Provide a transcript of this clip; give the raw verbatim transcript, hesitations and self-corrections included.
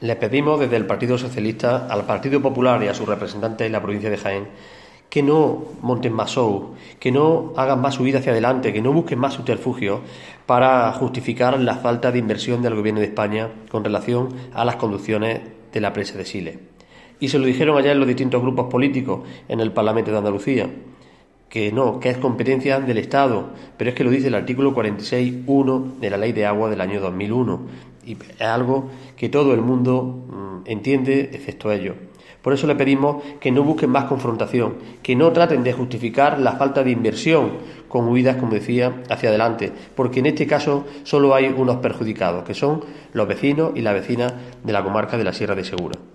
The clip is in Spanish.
Le pedimos desde el Partido Socialista al Partido Popular y a sus representantes en la provincia de Jaén que no monten más show, que no hagan más huida hacia adelante, que no busquen más subterfugios para justificar la falta de inversión del Gobierno de España con relación a las conducciones de la presa de Siles. Y se lo dijeron allá en los distintos grupos políticos en el Parlamento de Andalucía, que no, que es competencia del Estado, pero es que lo dice el artículo cuarenta y seis punto uno de la Ley de Agua del año dos mil uno, y es algo que todo el mundo mmm, entiende, excepto ellos. Por eso le pedimos que no busquen más confrontación, que no traten de justificar la falta de inversión con huidas, como decía, hacia adelante, porque en este caso solo hay unos perjudicados, que son los vecinos y las vecinas de la comarca de la Sierra de Segura.